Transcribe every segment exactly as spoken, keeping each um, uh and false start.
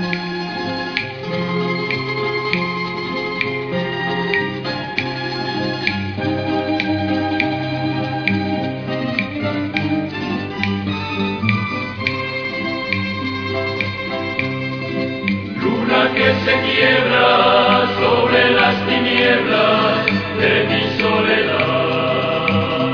Que se quiebra sobre las tinieblas de mi soledad.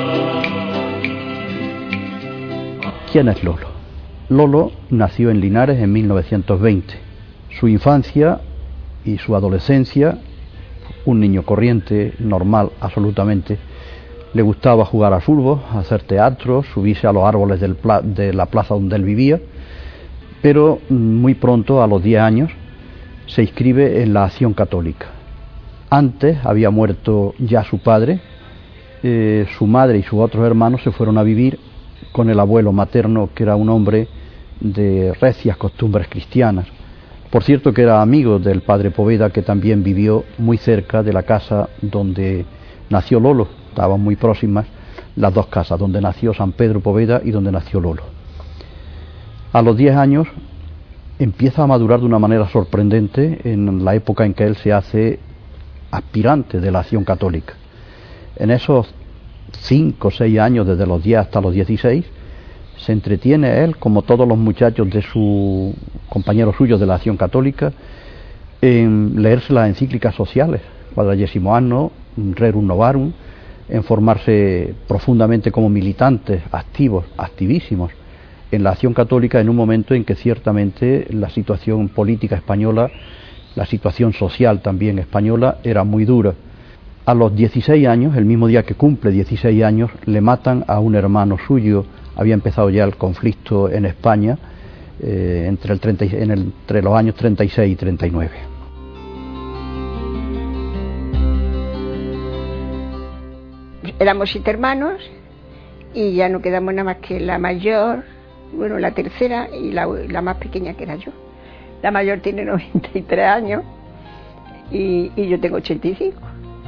¿Quién es Lolo? Lolo nació en Linares en mil novecientos veinte. Su infancia y su adolescencia, un niño corriente, normal absolutamente. Le gustaba jugar al fútbol, hacer teatro, subirse a los árboles del pla- de la plaza donde él vivía, pero muy pronto, a los diez años, se inscribe en la Acción Católica. Antes había muerto ya su padre, eh, su madre y sus otros hermanos se fueron a vivir con el abuelo materno, que era un hombre de recias costumbres cristianas. Por cierto, que era amigo del padre Poveda, que también vivió muy cerca de la casa donde nació Lolo. Estaban muy próximas las dos casas, donde nació San Pedro Poveda y donde nació Lolo. A los diez años empieza a madurar de una manera sorprendente en la época en que él se hace aspirante de la Acción Católica. En esos cinco o seis años, desde los diez hasta los dieciséis, se entretiene él, como todos los muchachos de sus compañeros suyos de la Acción Católica, en leerse las encíclicas sociales, Quadragesimo Anno, Rerum Novarum, en formarse profundamente como militantes activos, activísimos, en la Acción Católica, en un momento en que ciertamente la situación política española, la situación social también española, era muy dura. A los dieciséis años, el mismo día que cumple dieciséis años, le matan a un hermano suyo. Había empezado ya el conflicto en España eh, entre, el treinta, en el, entre los años treinta y seis y treinta y nueve. Éramos siete hermanos y ya no quedamos nada más que la mayor, bueno, la tercera y la, la más pequeña, que era yo. La mayor tiene noventa y tres años y, y yo tengo ochenta y cinco.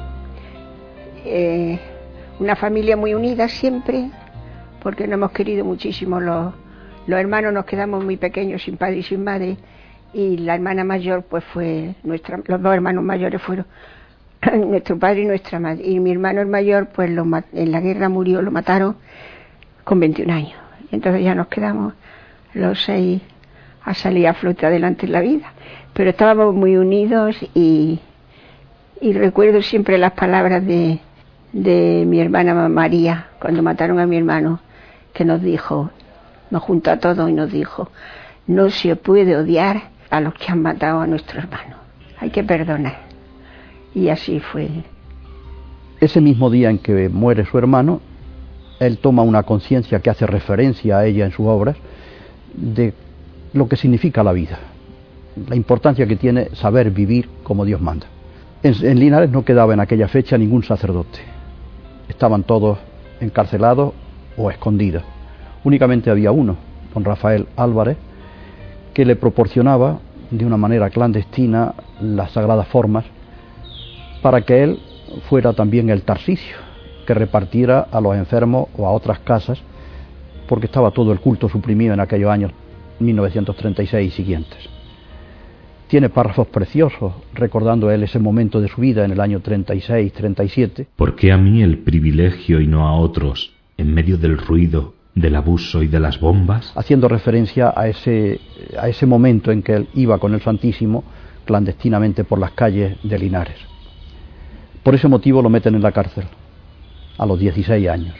Eh, una familia muy unida siempre, porque nos hemos querido muchísimo. Los, los hermanos nos quedamos muy pequeños, sin padre y sin madre, y la hermana mayor pues fue nuestra, los dos hermanos mayores fueron nuestro padre y nuestra madre. Y mi hermano el mayor pues lo, en la guerra murió, lo mataron con veintiún años. Entonces ya nos quedamos los seis a salir a flote adelante en la vida. Pero estábamos muy unidos y, y recuerdo siempre las palabras de, de mi hermana María, cuando mataron a mi hermano, que nos dijo, nos juntó a todos y nos dijo: no se puede odiar a los que han matado a nuestro hermano, hay que perdonar. Y así fue. Ese mismo día en que muere su hermano, él toma una conciencia que hace referencia a ella en sus obras, de lo que significa la vida, la importancia que tiene saber vivir como Dios manda. En, en Linares no quedaba en aquella fecha ningún sacerdote, estaban todos encarcelados o escondidos. Únicamente había uno, don Rafael Álvarez, que le proporcionaba de una manera clandestina las sagradas formas para que él fuera también el Tarsicio, que repartiera a los enfermos o a otras casas, porque estaba todo el culto suprimido en aquellos años mil novecientos treinta y seis y siguientes. Tiene párrafos preciosos recordando él ese momento de su vida en el año treinta y seis, treinta y siete. ¿Por qué a mí el privilegio y no a otros, en medio del ruido, del abuso y de las bombas? Haciendo referencia a ese, a ese momento en que él iba con el Santísimo clandestinamente por las calles de Linares. Por ese motivo lo meten en la cárcel a los dieciséis años.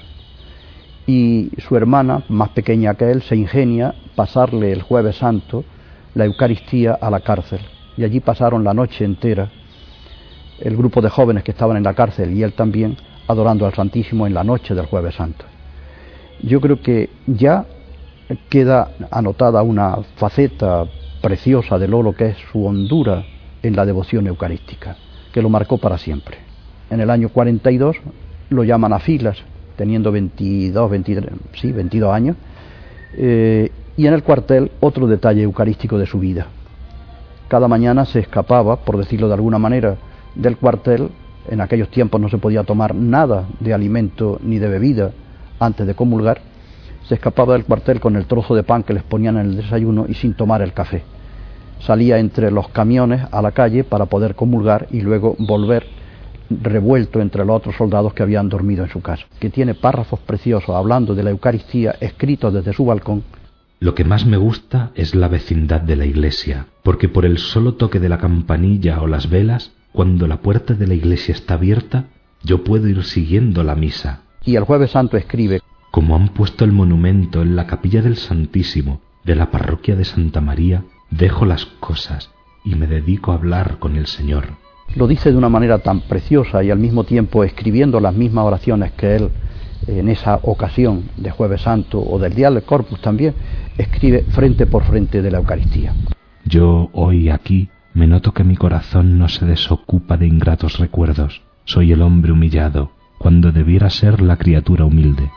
Y su hermana, más pequeña que él, se ingenia pasarle el Jueves Santo la Eucaristía a la cárcel. Y allí pasaron la noche entera el grupo de jóvenes que estaban en la cárcel y él también, adorando al Santísimo en la noche del Jueves Santo. Yo creo que ya queda anotada una faceta preciosa de Lolo, que es su hondura en la devoción eucarística, que lo marcó para siempre. En el año cuarenta y dos lo llaman a filas, teniendo veintidós, veintitrés, sí, veintidós años, eh, y en el cuartel otro detalle eucarístico de su vida. Cada mañana se escapaba, por decirlo de alguna manera, del cuartel. En aquellos tiempos no se podía tomar nada de alimento ni de bebida antes de comulgar. Se escapaba del cuartel con el trozo de pan que les ponían en el desayuno y sin tomar el café. salía entre los camiones a la calle para poder comulgar y luego volver revuelto entre los otros soldados que habían dormido en su casa, que tiene párrafos preciosos hablando de la Eucaristía escritos desde su balcón. Lo que más me gusta es la vecindad de la iglesia, porque por el solo toque de la campanilla o las velas, cuando la puerta de la iglesia está abierta, yo puedo ir siguiendo la misa. Y el Jueves Santo escribe: como han puesto el monumento en la capilla del Santísimo de la parroquia de Santa María, dejo las cosas y me dedico a hablar con el Señor. Lo dice de una manera tan preciosa y al mismo tiempo escribiendo las mismas oraciones que él en esa ocasión de Jueves Santo o del Día del Corpus también escribe frente por frente de la Eucaristía. Yo hoy aquí me noto que mi corazón no se desocupa de ingratos recuerdos. Soy el hombre humillado cuando debiera ser la criatura humilde.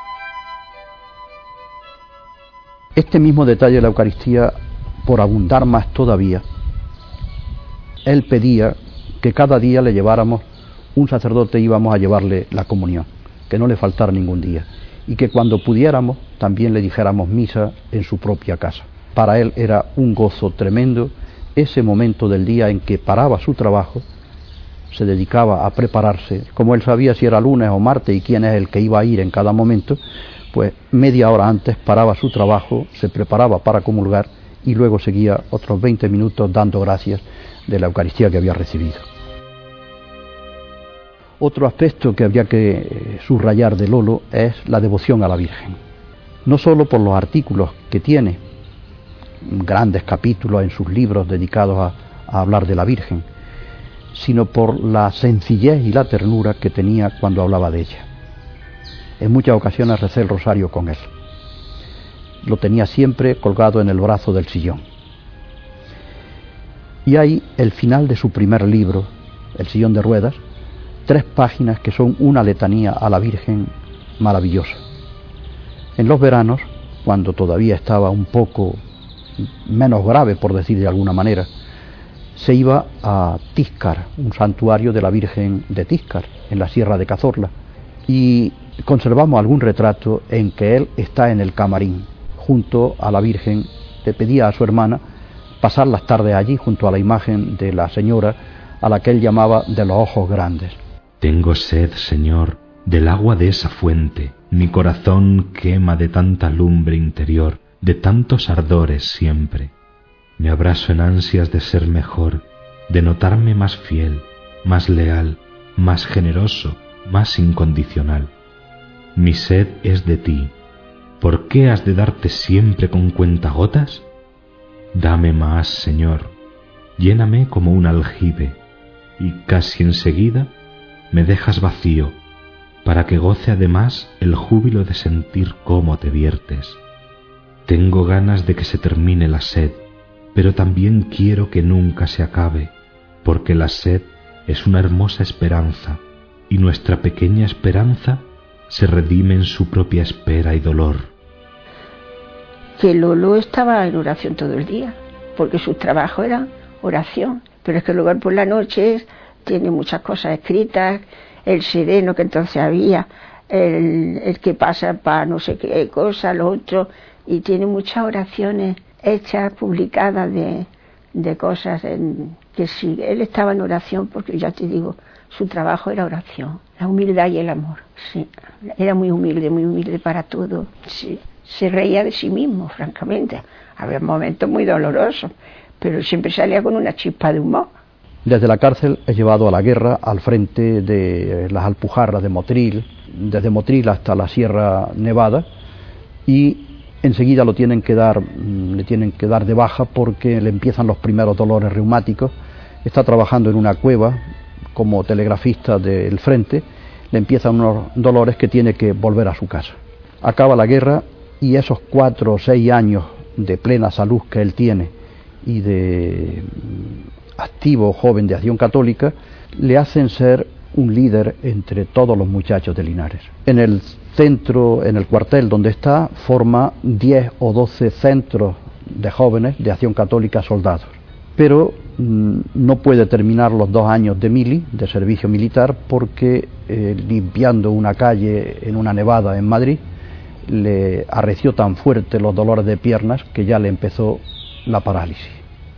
Este mismo detalle de la Eucaristía, por abundar más todavía, él pedía que cada día le lleváramos, un sacerdote íbamos a llevarle la comunión, que no le faltara ningún día, y que cuando pudiéramos también le dijéramos misa en su propia casa. Para él era un gozo tremendo ese momento del día en que paraba su trabajo, se dedicaba a prepararse, como él sabía si era lunes o martes y quién es el que iba a ir en cada momento, pues media hora antes paraba su trabajo, se preparaba para comulgar y luego seguía otros veinte minutos dando gracias de la Eucaristía que había recibido. Otro aspecto que habría que subrayar de Lolo es la devoción a la Virgen. No solo por los artículos que tiene, grandes capítulos en sus libros dedicados a, a hablar de la Virgen, sino por la sencillez y la ternura que tenía cuando hablaba de ella. En muchas ocasiones recé el rosario con él. Lo tenía siempre colgado en el brazo del sillón. Y hay el final de su primer libro, El sillón de ruedas, tres páginas que son una letanía a la Virgen maravillosa. En los veranos, cuando todavía estaba un poco menos grave, por decir de alguna manera, se iba a Tíscar, un santuario de la Virgen de Tíscar, en la Sierra de Cazorla, y conservamos algún retrato en que él está en el camarín, junto a la Virgen. Le pedía a su hermana pasar las tardes allí, junto a la imagen de la señora, a la que él llamaba de los ojos grandes. Tengo sed, Señor, del agua de esa fuente. Mi corazón quema de tanta lumbre interior, de tantos ardores siempre. Me abrazo en ansias de ser mejor, de notarme más fiel, más leal, más generoso, más incondicional. Mi sed es de ti. ¿Por qué has de darte siempre con cuentagotas? Dame más, Señor. Lléname como un aljibe, y casi enseguida me dejas vacío, para que goce además el júbilo de sentir cómo te viertes. Tengo ganas de que se termine la sed, pero también quiero que nunca se acabe, porque la sed es una hermosa esperanza, y nuestra pequeña esperanza se redime en su propia espera y dolor. Que Lolo estaba en oración todo el día, porque su trabajo era oración, pero es que luego por la noche tiene muchas cosas escritas, el sereno que entonces había, el, el que pasa para no sé qué cosa, lo otro, y tiene muchas oraciones hechas, publicadas de, de cosas en, que sí, él estaba en oración, porque ya te digo, su trabajo era oración, la humildad y el amor, sí, era muy humilde, muy humilde para todo, sí, se reía de sí mismo, francamente, había momentos muy dolorosos, pero siempre salía con una chispa de humor. Desde la cárcel es llevado a la guerra, al frente de las Alpujarras de Motril, desde Motril hasta la Sierra Nevada, y enseguida lo tienen que dar, le tienen que dar de baja porque le empiezan los primeros dolores reumáticos. Está trabajando en una cueva como telegrafista del frente, le empiezan unos dolores que tiene que volver a su casa. Acaba la guerra y esos cuatro o seis años de plena salud que él tiene y de activo joven de Acción Católica le hacen ser un líder entre todos los muchachos de Linares. En el centro, en el cuartel donde está, forma diez o doce centros de jóvenes de Acción Católica soldados, pero mmm, no puede terminar los dos años de mili, de servicio militar, porque eh, limpiando una calle en una nevada en Madrid le arreció tan fuerte los dolores de piernas que ya le empezó la parálisis.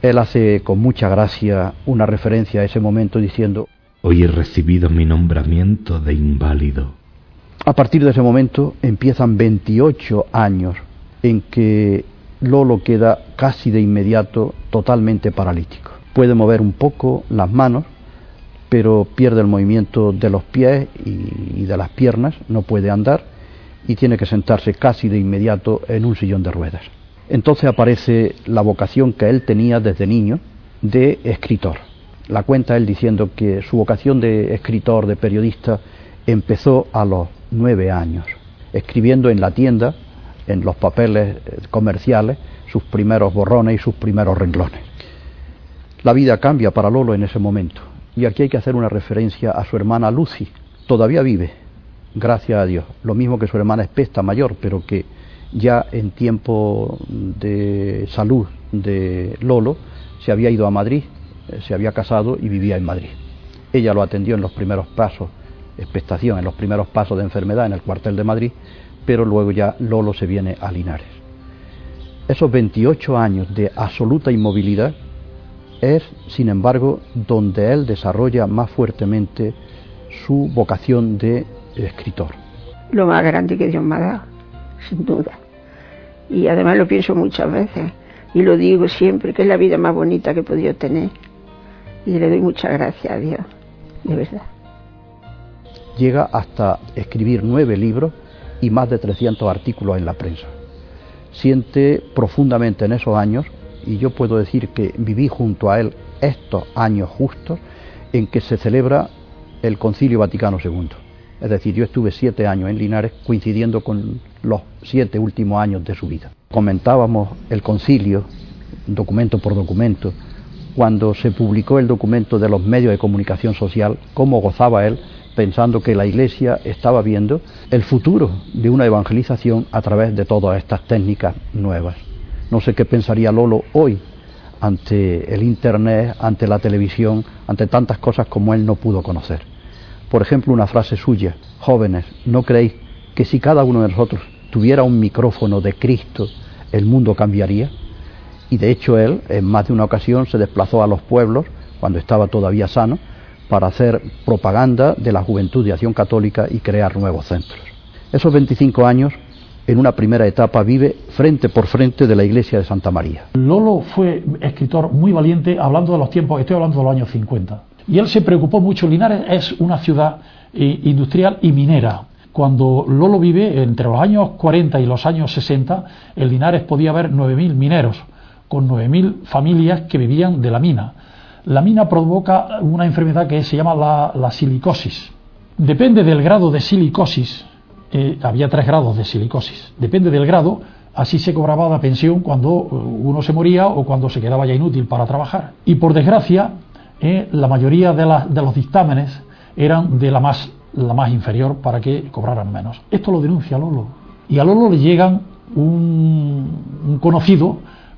Él hace con mucha gracia una referencia a ese momento diciendo: hoy he recibido mi nombramiento de inválido. A partir de ese momento empiezan veintiocho años en que Lolo queda casi de inmediato totalmente paralítico. Puede mover un poco las manos, pero pierde el movimiento de los pies y de las piernas, no puede andar y tiene que sentarse casi de inmediato en un sillón de ruedas. Entonces aparece la vocación que él tenía desde niño de escritor. La cuenta él diciendo que su vocación de escritor, de periodista, empezó a los nueve años, escribiendo en la tienda, en los papeles comerciales, sus primeros borrones y sus primeros renglones. La vida cambia para Lolo en ese momento, y aquí hay que hacer una referencia a su hermana Lucy. Todavía vive, gracias a Dios, lo mismo que su hermana Espesta mayor, pero que ya en tiempo de salud de Lolo se había ido a Madrid, se había casado y vivía en Madrid. Ella lo atendió en los primeros pasos, expectación, en los primeros pasos de enfermedad en el cuartel de Madrid, pero luego ya Lolo se viene a Linares. Esos veintiocho años de absoluta inmovilidad es, sin embargo, donde él desarrolla más fuertemente su vocación de escritor. Lo más grande que Dios me ha dado, sin duda. Y además lo pienso muchas veces, y lo digo siempre, que es la vida más bonita que he podido tener. Y le doy muchas gracias a Dios, de verdad. Llega hasta escribir nueve libros y más de trescientos artículos en la prensa. Siente profundamente en esos años, y yo puedo decir que viví junto a él estos años justos en que se celebra el Concilio Vaticano segundo. Es decir, yo estuve siete años en Linares coincidiendo con los siete últimos años de su vida. Comentábamos el concilio, documento por documento, cuando se publicó el documento de los medios de comunicación social, cómo gozaba él pensando que la Iglesia estaba viendo el futuro de una evangelización a través de todas estas técnicas nuevas. No sé qué pensaría Lolo hoy ante el Internet, ante la televisión, ante tantas cosas como él no pudo conocer. Por ejemplo, una frase suya: jóvenes, ¿no creéis que si cada uno de nosotros tuviera un micrófono de Cristo, el mundo cambiaría? Y de hecho él, en más de una ocasión, se desplazó a los pueblos, cuando estaba todavía sano, para hacer propaganda de la Juventud de Acción Católica y crear nuevos centros. Esos veinticinco años, en una primera etapa, vive frente por frente de la iglesia de Santa María. Lolo fue escritor muy valiente, hablando de los tiempos, estoy hablando de los años cincuenta. Y él se preocupó mucho. Linares es una ciudad eh, industrial y minera. Cuando Lolo vive, entre los años cuarenta y los años sesenta, en Linares podía haber nueve mil mineros, con nueve mil familias que vivían de la mina. La mina provoca una enfermedad que se llama la, la silicosis. Depende del grado de silicosis, eh, había tres grados de silicosis, depende del grado, así se cobraba la pensión cuando uno se moría o cuando se quedaba ya inútil para trabajar. Y por desgracia, eh, la mayoría de, la, de los dictámenes eran de la más, la más inferior para que cobraran menos. Esto lo denuncia Lolo. Y a Lolo le llegan un, un conocido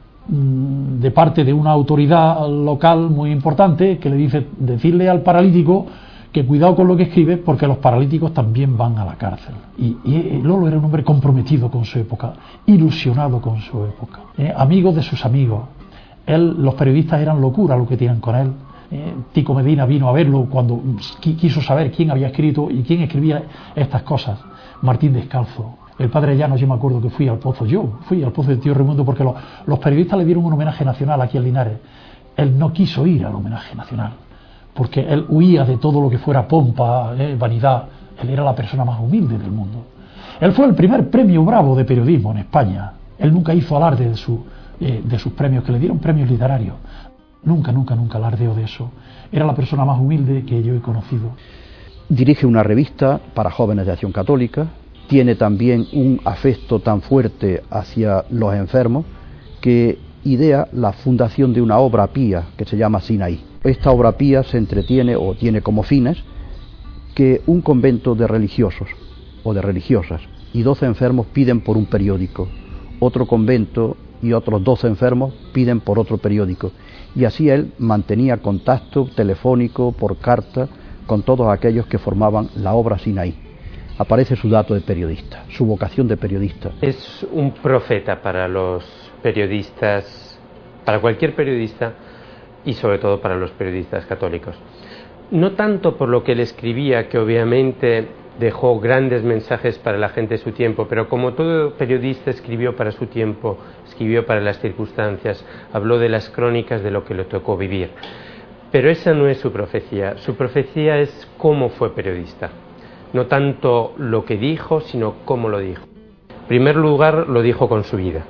de parte de una autoridad local muy importante que le dice decirle al paralítico que cuidado con lo que escribe porque los paralíticos también van a la cárcel. Y, y Lolo era un hombre comprometido con su época, ilusionado con su época, eh, amigo de sus amigos. Él, los periodistas eran locura lo que tenían con él. eh, Tico Medina vino a verlo cuando quiso saber quién había escrito y quién escribía estas cosas. Martín Descalzo, el padre Llanos, yo me acuerdo que fui al pozo, yo fui al pozo de Tío Raimundo porque los, los periodistas le dieron un homenaje nacional aquí en Linares. Él no quiso ir al homenaje nacional, porque él huía de todo lo que fuera pompa, eh, vanidad. Él era la persona más humilde del mundo. Él fue el primer premio Bravo de periodismo en España. Él nunca hizo alarde de, su, eh, de sus premios, que le dieron premios literarios. Nunca, nunca, nunca alardeó de eso. Era la persona más humilde que yo he conocido. Dirige una revista para jóvenes de Acción Católica. Tiene también un afecto tan fuerte hacia los enfermos que idea la fundación de una obra pía que se llama Sinaí. Esta obra pía se entretiene o tiene como fines que un convento de religiosos o de religiosas y doce enfermos piden por un periódico, otro convento y otros doce enfermos piden por otro periódico, y así él mantenía contacto telefónico, por carta, con todos aquellos que formaban la obra Sinaí. Aparece su dato de periodista, su vocación de periodista. Es un profeta para los periodistas para cualquier periodista y sobre todo para los periodistas católicos. No tanto por lo que él escribía, que obviamente dejó grandes mensajes para la gente de su tiempo, pero como todo periodista escribió para su tiempo, escribió para las circunstancias, habló de las crónicas de lo que le tocó vivir. Pero esa no es su profecía, su profecía es cómo fue periodista, no tanto lo que dijo, sino cómo lo dijo. En primer lugar, lo dijo con su vida.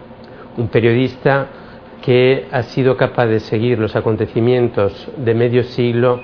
Un periodista que ha sido capaz de seguir los acontecimientos de medio siglo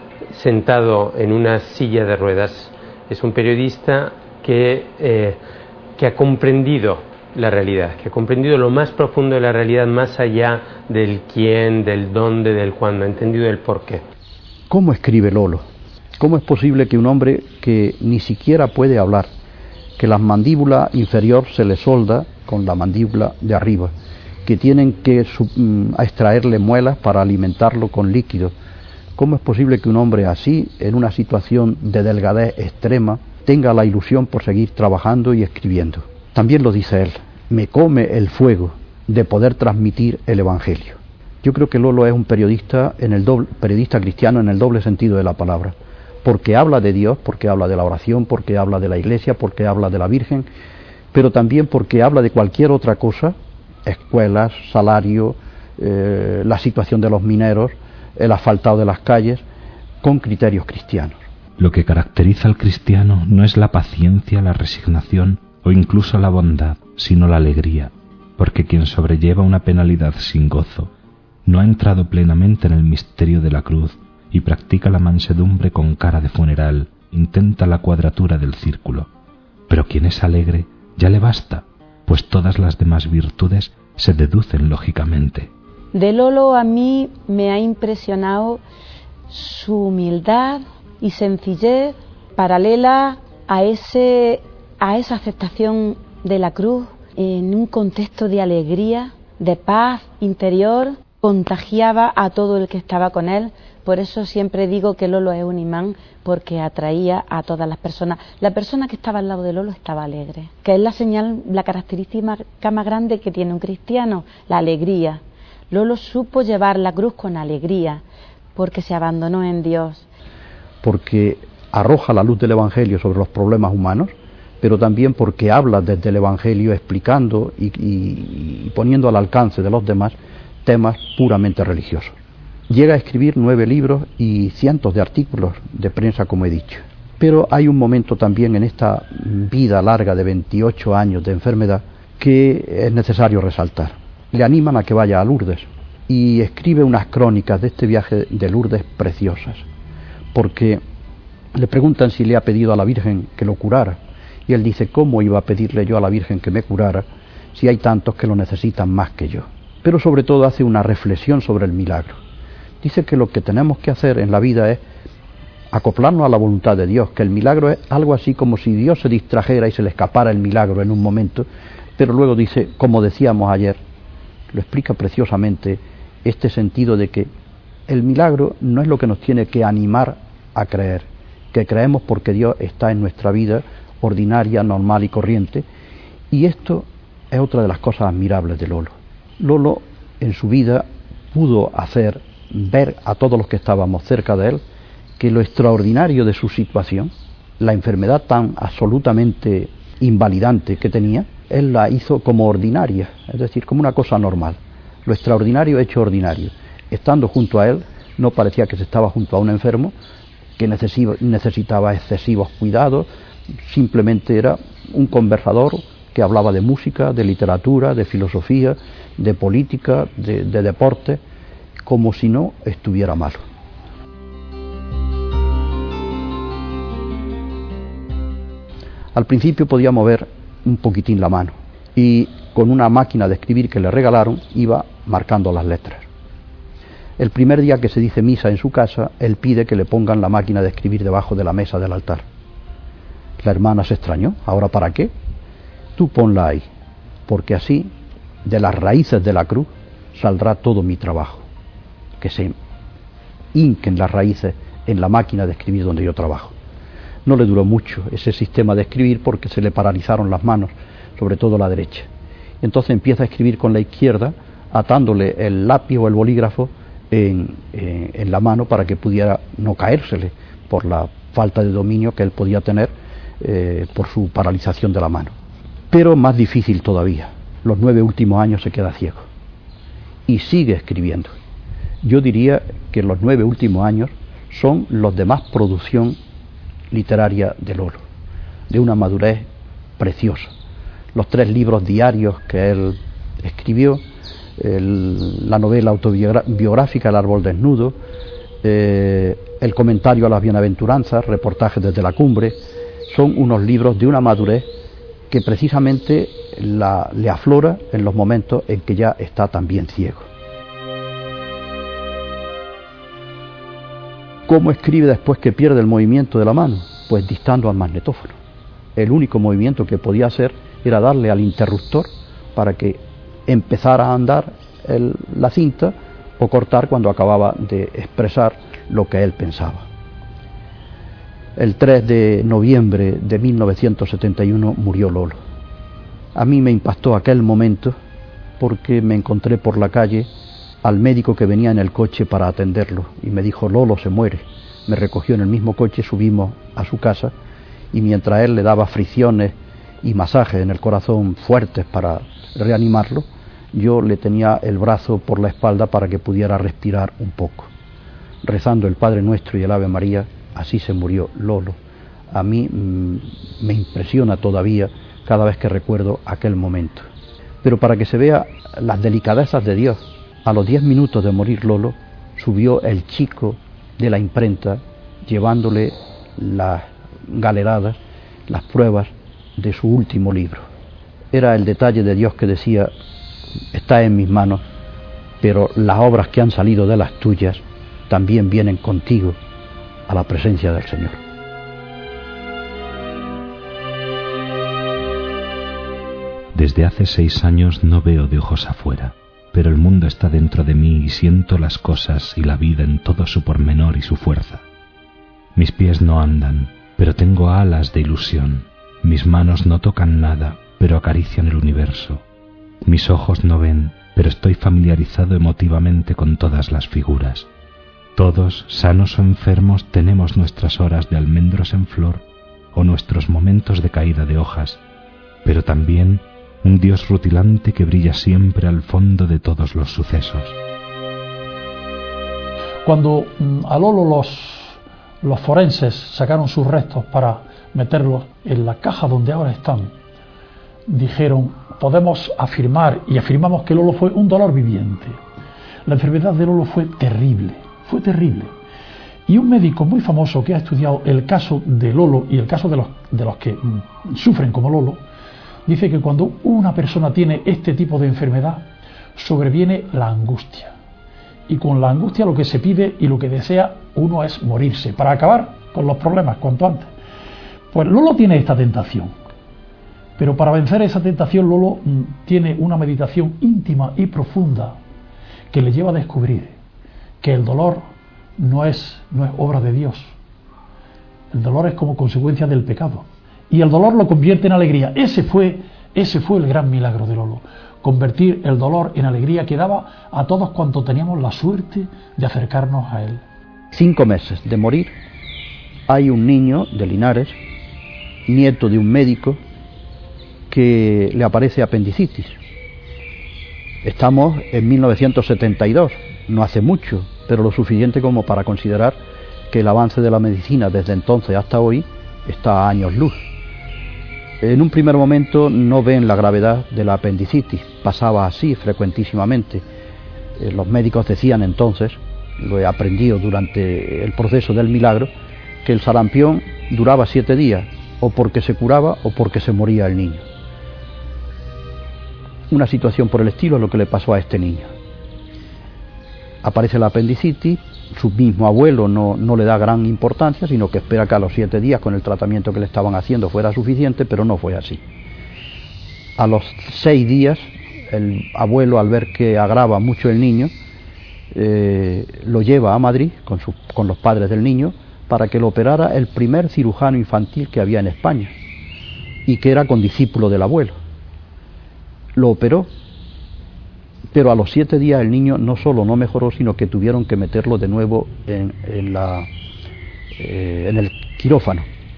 sentado en una silla de ruedas. Es un periodista que, eh, que ha comprendido la realidad, que ha comprendido lo más profundo de la realidad, más allá del quién, del dónde, del cuándo, ha entendido el porqué. ¿Cómo escribe Lolo? ¿Cómo es posible que un hombre que ni siquiera puede hablar, que la mandíbula inferior se le solda con la mandíbula de arriba, que tienen que sub, mm, extraerle muelas para alimentarlo con líquido? ¿Cómo es posible que un hombre así, en una situación de delgadez extrema, tenga la ilusión por seguir trabajando y escribiendo? También lo dice él, me come el fuego de poder transmitir el Evangelio. Yo creo que Lolo es un periodista, en el doble, periodista cristiano en el doble sentido de la palabra, porque habla de Dios, porque habla de la oración, porque habla de la Iglesia, porque habla de la Virgen, pero también porque habla de cualquier otra cosa, escuelas, salario, eh, la situación de los mineros, el asfaltado de las calles, con criterios cristianos. Lo que caracteriza al cristiano no es la paciencia, la resignación o incluso la bondad, sino la alegría, porque quien sobrelleva una penalidad sin gozo no ha entrado plenamente en el misterio de la cruz y practica la mansedumbre con cara de funeral, intenta la cuadratura del círculo. Pero quien es alegre ya le basta, pues todas las demás virtudes se deducen lógicamente. De Lolo a mí me ha impresionado su humildad y sencillez paralela a ese a esa aceptación de la cruz en un contexto de alegría, de paz interior, contagiaba a todo el que estaba con él. Por eso siempre digo que Lolo es un imán, porque atraía a todas las personas. La persona que estaba al lado de Lolo estaba alegre, que es la señal, la característica más grande que tiene un cristiano, la alegría. Lolo supo llevar la cruz con alegría, porque se abandonó en Dios. Porque arroja la luz del Evangelio sobre los problemas humanos, pero también porque habla desde el Evangelio explicando y, y, y poniendo al alcance de los demás temas puramente religiosos. Llega a escribir nueve libros y cientos de artículos de prensa, como he dicho. Pero hay un momento también en esta vida larga de veintiocho años de enfermedad que es necesario resaltar. Le animan a que vaya a Lourdes y escribe unas crónicas de este viaje de Lourdes preciosas, porque le preguntan si le ha pedido a la Virgen que lo curara, y él dice, ¿cómo iba a pedirle yo a la Virgen que me curara si hay tantos que lo necesitan más que yo? Pero sobre todo hace una reflexión sobre el milagro. Dice que lo que tenemos que hacer en la vida es acoplarnos a la voluntad de Dios, que el milagro es algo así como si Dios se distrajera y se le escapara el milagro en un momento, pero luego dice, como decíamos ayer, lo explica preciosamente, este sentido de que el milagro no es lo que nos tiene que animar a creer, que creemos porque Dios está en nuestra vida ordinaria, normal y corriente, y esto es otra de las cosas admirables de Lolo. Lolo en su vida pudo hacer ver a todos los que estábamos cerca de él que lo extraordinario de su situación, la enfermedad tan absolutamente invalidante que tenía, él la hizo como ordinaria, es decir, como una cosa normal, lo extraordinario hecho ordinario. Estando junto a él, no parecía que se estaba junto a un enfermo que necesitaba excesivos cuidados, simplemente era un conversador que hablaba de música, de literatura, de filosofía, de política, de, de deporte, como si no estuviera malo. Al principio podía mover un poquitín la mano y con una máquina de escribir que le regalaron iba marcando las letras. El primer día que se dice misa en su casa, él pide que le pongan la máquina de escribir debajo de la mesa del altar. La hermana se extrañó, ¿ahora para qué? Tú ponla ahí, porque así de las raíces de la cruz saldrá todo mi trabajo, que se hinquen las raíces en la máquina de escribir donde yo trabajo. No le duró mucho ese sistema de escribir porque se le paralizaron las manos, sobre todo la derecha. Entonces empieza a escribir con la izquierda atándole el lápiz o el bolígrafo en, en, en la mano para que pudiera no caérsele por la falta de dominio que él podía tener eh, por su paralización de la mano. Pero más difícil todavía, los nueve últimos años se queda ciego y sigue escribiendo. Yo diría que los nueve últimos años son los de más producción literaria de Lolo, de una madurez preciosa. Los tres libros diarios que él escribió, el, la novela autobiográfica El árbol desnudo, eh, el comentario a las bienaventuranzas, reportajes desde la cumbre, son unos libros de una madurez que precisamente la, le aflora en los momentos en que ya está también ciego. ¿Cómo escribe después que pierde el movimiento de la mano? Pues dictando al magnetófono. El único movimiento que podía hacer era darle al interruptor para que empezara a andar el, la cinta, o cortar cuando acababa de expresar lo que él pensaba. El tres de noviembre de mil novecientos setenta y uno murió Lolo. A mí me impactó aquel momento porque me encontré por la calle al médico que venía en el coche para atenderlo y me dijo: Lolo se muere. Me recogió en el mismo coche, subimos a su casa y mientras él le daba fricciones y masajes en el corazón fuertes para reanimarlo, yo le tenía el brazo por la espalda para que pudiera respirar un poco. Rezando el Padre Nuestro y el Ave María, así se murió Lolo. A mí mmm, me impresiona todavía cada vez que recuerdo aquel momento. Pero para que se vea las delicadezas de Dios, a los diez minutos de morir Lolo, subió el chico de la imprenta llevándole las galeradas, las pruebas de su último libro. Era el detalle de Dios que decía: está en mis manos, pero las obras que han salido de las tuyas también vienen contigo a la presencia del Señor. Desde hace seis años no veo de ojos afuera, pero el mundo está dentro de mí y siento las cosas y la vida en todo su pormenor y su fuerza. Mis pies no andan, pero tengo alas de ilusión. Mis manos no tocan nada, pero acarician el universo. Mis ojos no ven, pero estoy familiarizado emotivamente con todas las figuras. Todos, sanos o enfermos, tenemos nuestras horas de almendros en flor o nuestros momentos de caída de hojas, pero también un Dios rutilante que brilla siempre al fondo de todos los sucesos. Cuando mm, a Lolo los, los forenses sacaron sus restos para meterlos en la caja donde ahora están, dijeron: podemos afirmar, y afirmamos, que Lolo fue un dolor viviente. La enfermedad de Lolo fue terrible, fue terrible. Y un médico muy famoso que ha estudiado el caso de Lolo y el caso de los, de los que mm, sufren como Lolo, dice que cuando una persona tiene este tipo de enfermedad, sobreviene la angustia. Y con la angustia lo que se pide y lo que desea uno es morirse, para acabar con los problemas cuanto antes. Pues Lolo tiene esta tentación. Pero para vencer esa tentación, Lolo mm, tiene una meditación íntima y profunda que le lleva a descubrir que el dolor no es, no es obra de Dios. El dolor es como consecuencia del pecado. Y el dolor lo convierte en alegría. Ese fue, ese fue el gran milagro de Lolo. Convertir el dolor en alegría que daba a todos cuantos teníamos la suerte de acercarnos a él. Cinco meses de morir, hay un niño de Linares, nieto de un médico, que le aparece apendicitis. Estamos en mil novecientos setenta y dos, no hace mucho, pero lo suficiente como para considerar que el avance de la medicina desde entonces hasta hoy está a años luz. En un primer momento no ven la gravedad de la apendicitis, pasaba así frecuentísimamente. Eh, los médicos decían entonces, lo he aprendido durante el proceso del milagro, que el sarampión duraba siete días, o porque se curaba o porque se moría el niño. Una situación por el estilo es lo que le pasó a este niño. Aparece la apendicitis, su mismo abuelo no, no le da gran importancia, sino que espera que a los siete días con el tratamiento que le estaban haciendo fuera suficiente, pero no fue así. A los seis días, el abuelo, al ver que agrava mucho el niño, eh, lo lleva a Madrid con, su, con los padres del niño para que lo operara el primer cirujano infantil que había en España y que era condiscípulo del abuelo. Lo operó, Pero a los siete días el niño no solo no mejoró, sino que tuvieron que meterlo de nuevo en, en, la, eh, en el quirófano.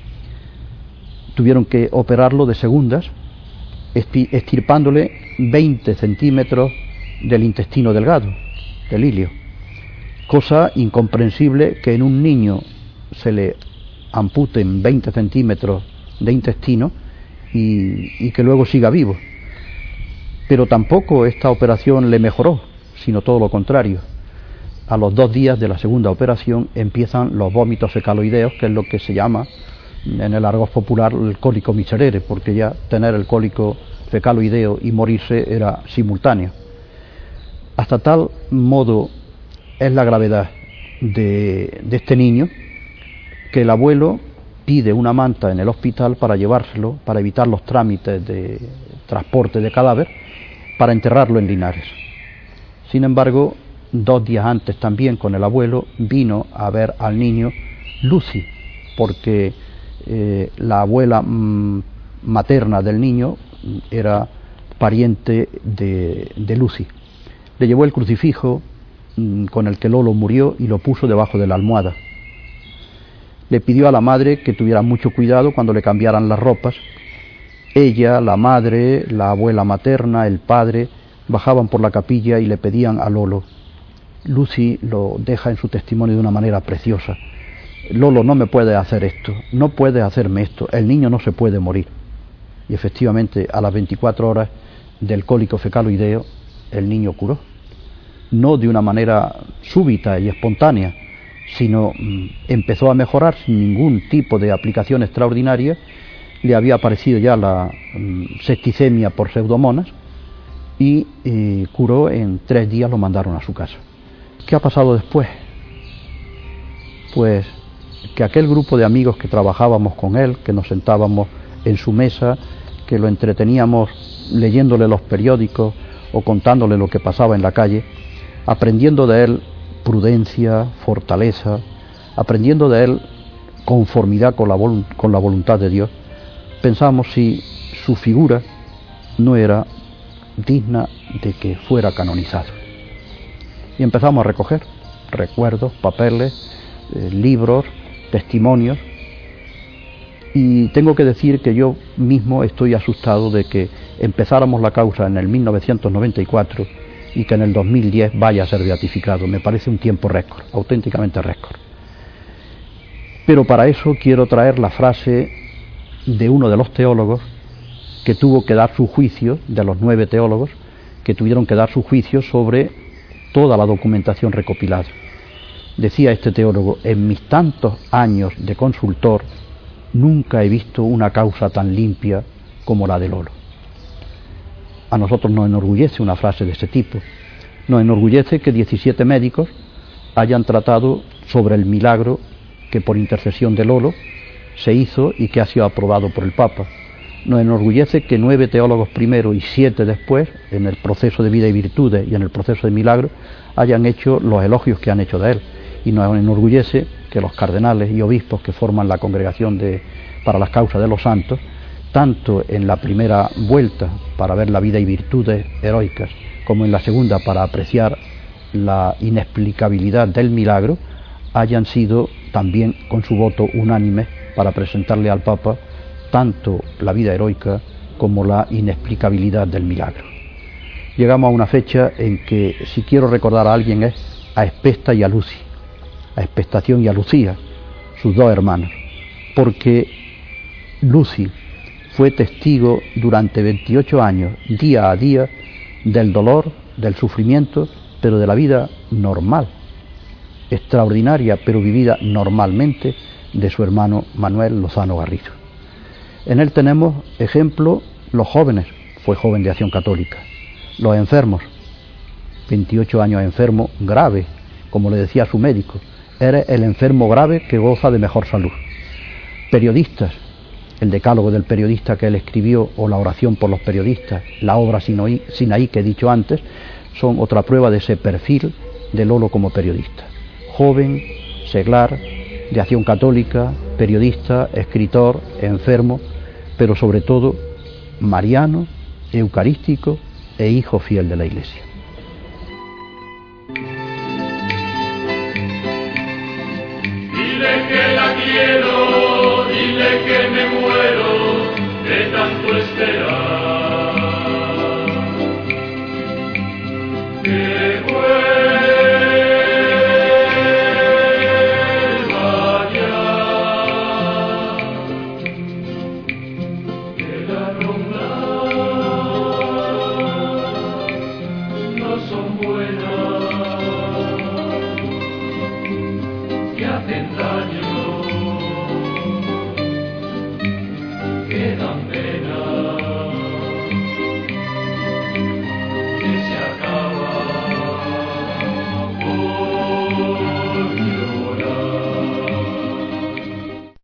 Tuvieron que operarlo de segundas, extirpándole veinte centímetros del intestino delgado, del ilio. Cosa incomprensible que en un niño se le amputen veinte centímetros de intestino y, y que luego siga vivo. Pero tampoco esta operación le mejoró, sino todo lo contrario. A los dos días de la segunda operación empiezan los vómitos fecaloideos, que es lo que se llama en el argot popular el cólico miserere, porque ya tener el cólico fecaloideo y morirse era simultáneo. Hasta tal modo es la gravedad de, de este niño que el abuelo pide una manta en el hospital para llevárselo, para evitar los trámites de transporte de cadáver, para enterrarlo en Linares. Sin embargo, dos días antes también con el abuelo vino a ver al niño Lucy, porque eh, la abuela mmm, materna del niño era pariente de, de Lucy. Le llevó el crucifijo mmm, con el que Lolo murió y lo puso debajo de la almohada. Le pidió a la madre que tuviera mucho cuidado cuando le cambiaran las ropas. Ella, la madre, la abuela materna, el padre, bajaban por la capilla y le pedían a Lolo. Lucy lo deja en su testimonio de una manera preciosa. Lolo, no me puedes hacer esto, no puedes hacerme esto, el niño no se puede morir. Y efectivamente, a las veinticuatro horas del cólico fecaloideo, el niño curó. No de una manera súbita y espontánea, sino mmm, empezó a mejorar sin ningún tipo de aplicación extraordinaria. Le había aparecido ya la mmm, septicemia por pseudomonas y eh, curó. En tres días lo mandaron a su casa. ¿Qué ha pasado después? Pues que aquel grupo de amigos que trabajábamos con él, que nos sentábamos en su mesa, que lo entreteníamos leyéndole los periódicos o contándole lo que pasaba en la calle, aprendiendo de él prudencia, fortaleza, aprendiendo de él conformidad con la, vol- con la voluntad de Dios, pensamos si su figura no era digna de que fuera canonizado. Y empezamos a recoger recuerdos, papeles, eh, libros, testimonios, y tengo que decir que yo mismo estoy asustado de que empezáramos la causa en el mil novecientos noventa y cuatro y que en el dos mil diez vaya a ser beatificado. Me parece un tiempo récord, auténticamente récord. Pero para eso quiero traer la frase de uno de los teólogos que tuvo que dar su juicio, de los nueve teólogos que tuvieron que dar su juicio sobre toda la documentación recopilada. Decía este teólogo: en mis tantos años de consultor nunca he visto una causa tan limpia como la de Lolo. A nosotros nos enorgullece una frase de este tipo. Nos enorgullece que diecisiete médicos hayan tratado sobre el milagro que por intercesión de Lolo se hizo y que ha sido aprobado por el Papa. Nos enorgullece que nueve teólogos primero y siete después, en el proceso de vida y virtudes y en el proceso de milagro, hayan hecho los elogios que han hecho de él. Y nos enorgullece que los cardenales y obispos que forman la congregación de, para las causas de los santos, tanto en la primera vuelta para ver la vida y virtudes heroicas, como en la segunda para apreciar la inexplicabilidad del milagro, hayan sido también con su voto unánime para presentarle al Papa tanto la vida heroica como la inexplicabilidad del milagro. Llegamos a una fecha en que, si quiero recordar a alguien, es a Espesta y a Lucy, a Expectación y a Lucía, sus dos hermanos, porque Lucy fue testigo durante veintiocho años, día a día, del dolor, del sufrimiento, pero de la vida normal, extraordinaria, pero vivida normalmente, de su hermano Manuel Lozano Garrido. En él tenemos ejemplo los jóvenes, fue joven de Acción Católica, los enfermos, veintiocho años enfermo grave, como le decía su médico, eres el enfermo grave que goza de mejor salud. Periodistas, el decálogo del periodista que él escribió, o la oración por los periodistas, la obra Sinaí, Sinaí que he dicho antes, son otra prueba de ese perfil de Lolo como periodista. Joven, seglar, de Acción Católica, periodista, escritor, enfermo, pero sobre todo mariano, eucarístico e hijo fiel de la Iglesia. que me muero de tanto esperar.